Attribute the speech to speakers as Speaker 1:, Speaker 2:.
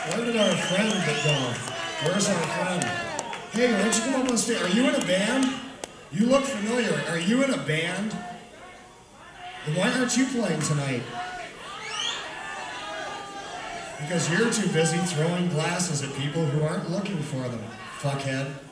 Speaker 1: Where did our friend go? Where's our friend? Hey, why don't you come up on stage? Are you in a band? You look familiar. Are you in a band? Then why aren't you playing tonight? Because you're too busy throwing glasses at people who aren't looking for them, fuckhead.